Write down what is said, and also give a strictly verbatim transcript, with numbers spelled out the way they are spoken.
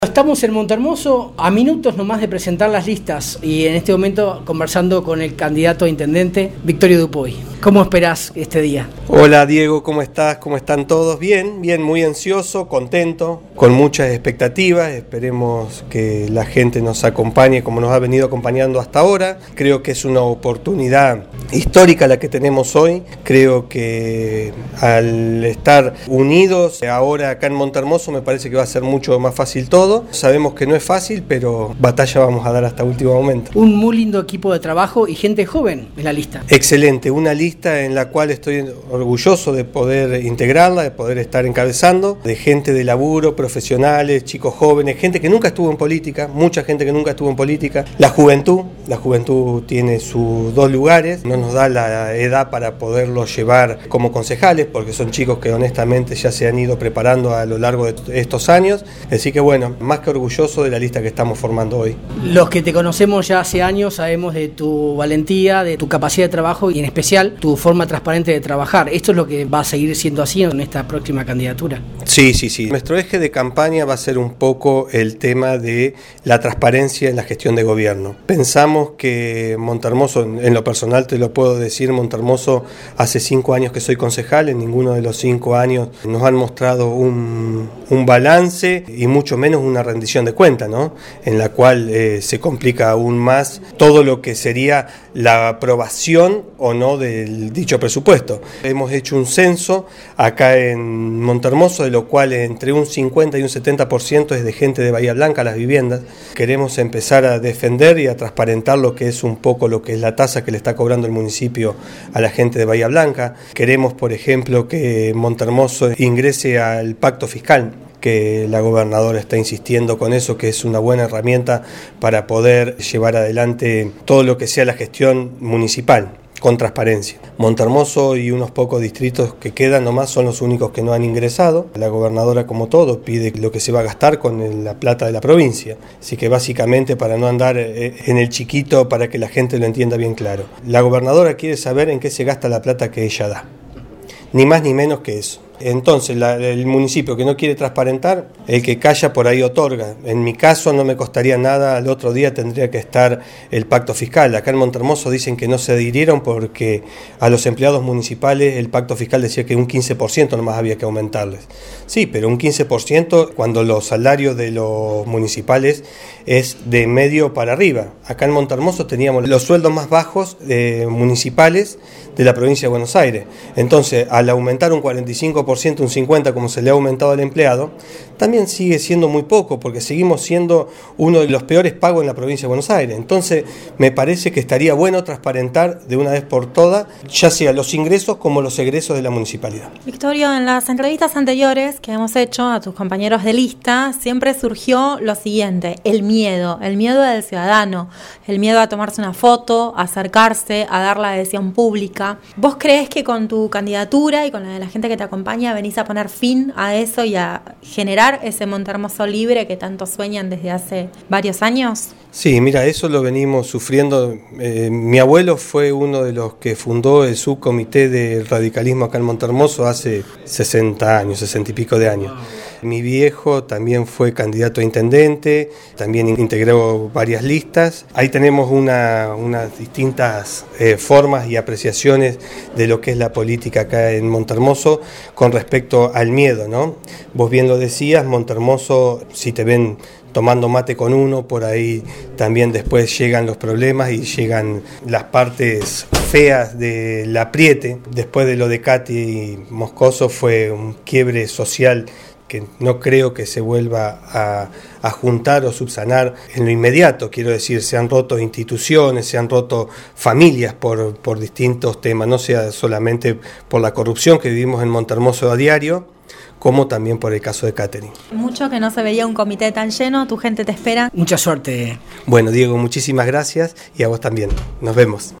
Estamos en Montehermoso a minutos nomás de presentar las listas y en este momento conversando con el candidato a intendente, Victorio Dupuy. ¿Cómo esperás este día? Hola Diego, ¿cómo estás? ¿Cómo están todos? Bien, bien, muy ansioso, contento, con muchas expectativas. Esperemos que la gente nos acompañe como nos ha venido acompañando hasta ahora. Creo que es una oportunidad histórica la que tenemos hoy. Creo que al estar unidos ahora acá en Montehermoso me parece que va a ser mucho más fácil todo. Sabemos que no es fácil, pero batalla vamos a dar hasta último momento. Un muy lindo equipo de trabajo y gente joven en la lista. Excelente, una lista en la cual estoy orgulloso de poder integrarla, de poder estar encabezando, de gente de laburo, profesionales, chicos jóvenes, gente que nunca estuvo en política, mucha gente que nunca estuvo en política. La juventud, la juventud tiene sus dos lugares, no nos da la edad para poderlos llevar como concejales, porque son chicos que honestamente ya se han ido preparando a lo largo de estos años, así que bueno, más que orgulloso de la lista que estamos formando hoy. Los que te conocemos ya hace años sabemos de tu valentía, de tu capacidad de trabajo y en especial tu forma transparente de trabajar. ¿Esto es lo que va a seguir siendo así en esta próxima candidatura? Sí, sí, sí. Nuestro eje de campaña va a ser un poco el tema de la transparencia en la gestión de gobierno. Pensamos que Montehermoso, en lo personal te lo puedo decir, Montehermoso hace cinco años que soy concejal, en ninguno de los cinco años nos han mostrado un, un balance y mucho menos una rendición de cuenta, ¿no? En la cual eh, se complica aún más todo lo que sería la aprobación o no del dicho presupuesto. Hemos hecho un censo acá en Montehermoso, de lo cual entre un cincuenta y un setenta por ciento es de gente de Bahía Blanca, las viviendas. Queremos empezar a defender y a transparentar lo que es un poco lo que es la tasa que le está cobrando el municipio a la gente de Bahía Blanca. Queremos, por ejemplo, que Montehermoso ingrese al pacto fiscal, que la gobernadora está insistiendo con eso, que es una buena herramienta para poder llevar adelante todo lo que sea la gestión municipal con transparencia. Montehermoso y unos pocos distritos que quedan nomás son los únicos que no han ingresado. La gobernadora, como todo, pide lo que se va a gastar con la plata de la provincia. Así que básicamente, para no andar en el chiquito, para que la gente lo entienda bien claro, la gobernadora quiere saber en qué se gasta la plata que ella da. Ni más ni menos que eso. Entonces, la, el municipio que no quiere transparentar, el que calla por ahí otorga. En mi caso no me costaría nada, al otro día tendría que estar el pacto fiscal. Acá en Montehermoso dicen que no se adhirieron porque a los empleados municipales el pacto fiscal decía que un quince por ciento nomás había que aumentarles. Sí, pero un quince por ciento cuando los salarios de los municipales es de medio para arriba. Acá en Montehermoso teníamos los sueldos más bajos eh, municipales de la provincia de Buenos Aires. Entonces, al aumentar un cuarenta y cinco por ciento, un cincuenta por ciento como se le ha aumentado al empleado, también sigue siendo muy poco, porque seguimos siendo uno de los peores pagos en la provincia de Buenos Aires. Entonces, me parece que estaría bueno transparentar de una vez por todas, ya sea los ingresos como los egresos de la municipalidad. Victorio, en las entrevistas anteriores que hemos hecho a tus compañeros de lista, siempre surgió lo siguiente: el miedo, el miedo del ciudadano, el miedo a tomarse una foto, a acercarse, a dar la adhesión pública. ¿Vos creés que con tu candidatura y con la de la gente que te acompaña venís a poner fin a eso y a generar ese Montehermoso libre que tanto sueñan desde hace varios años? Sí, mira, eso lo venimos sufriendo. Eh, mi abuelo fue uno de los que fundó el subcomité de radicalismo acá en Montehermoso hace sesenta años, sesenta y pico de años. Mi viejo también fue candidato a intendente, también integró varias listas. Ahí tenemos una, unas distintas eh, formas y apreciaciones de lo que es la política acá en Montehermoso con respecto al miedo, ¿no? Vos bien lo decías, Montehermoso, si te ven tomando mate con uno, por ahí también después llegan los problemas y llegan las partes feas del apriete. Después de lo de Katy y Moscoso fue un quiebre social que no creo que se vuelva a, a juntar o subsanar en lo inmediato. Quiero decir, se han roto instituciones, se han roto familias por, por distintos temas, no sea solamente por la corrupción que vivimos en Montehermoso a diario, como también por el caso de Catherine. Mucho que no se veía un comité tan lleno, tu gente te espera. Mucha suerte. Bueno, Diego, muchísimas gracias y a vos también. Nos vemos.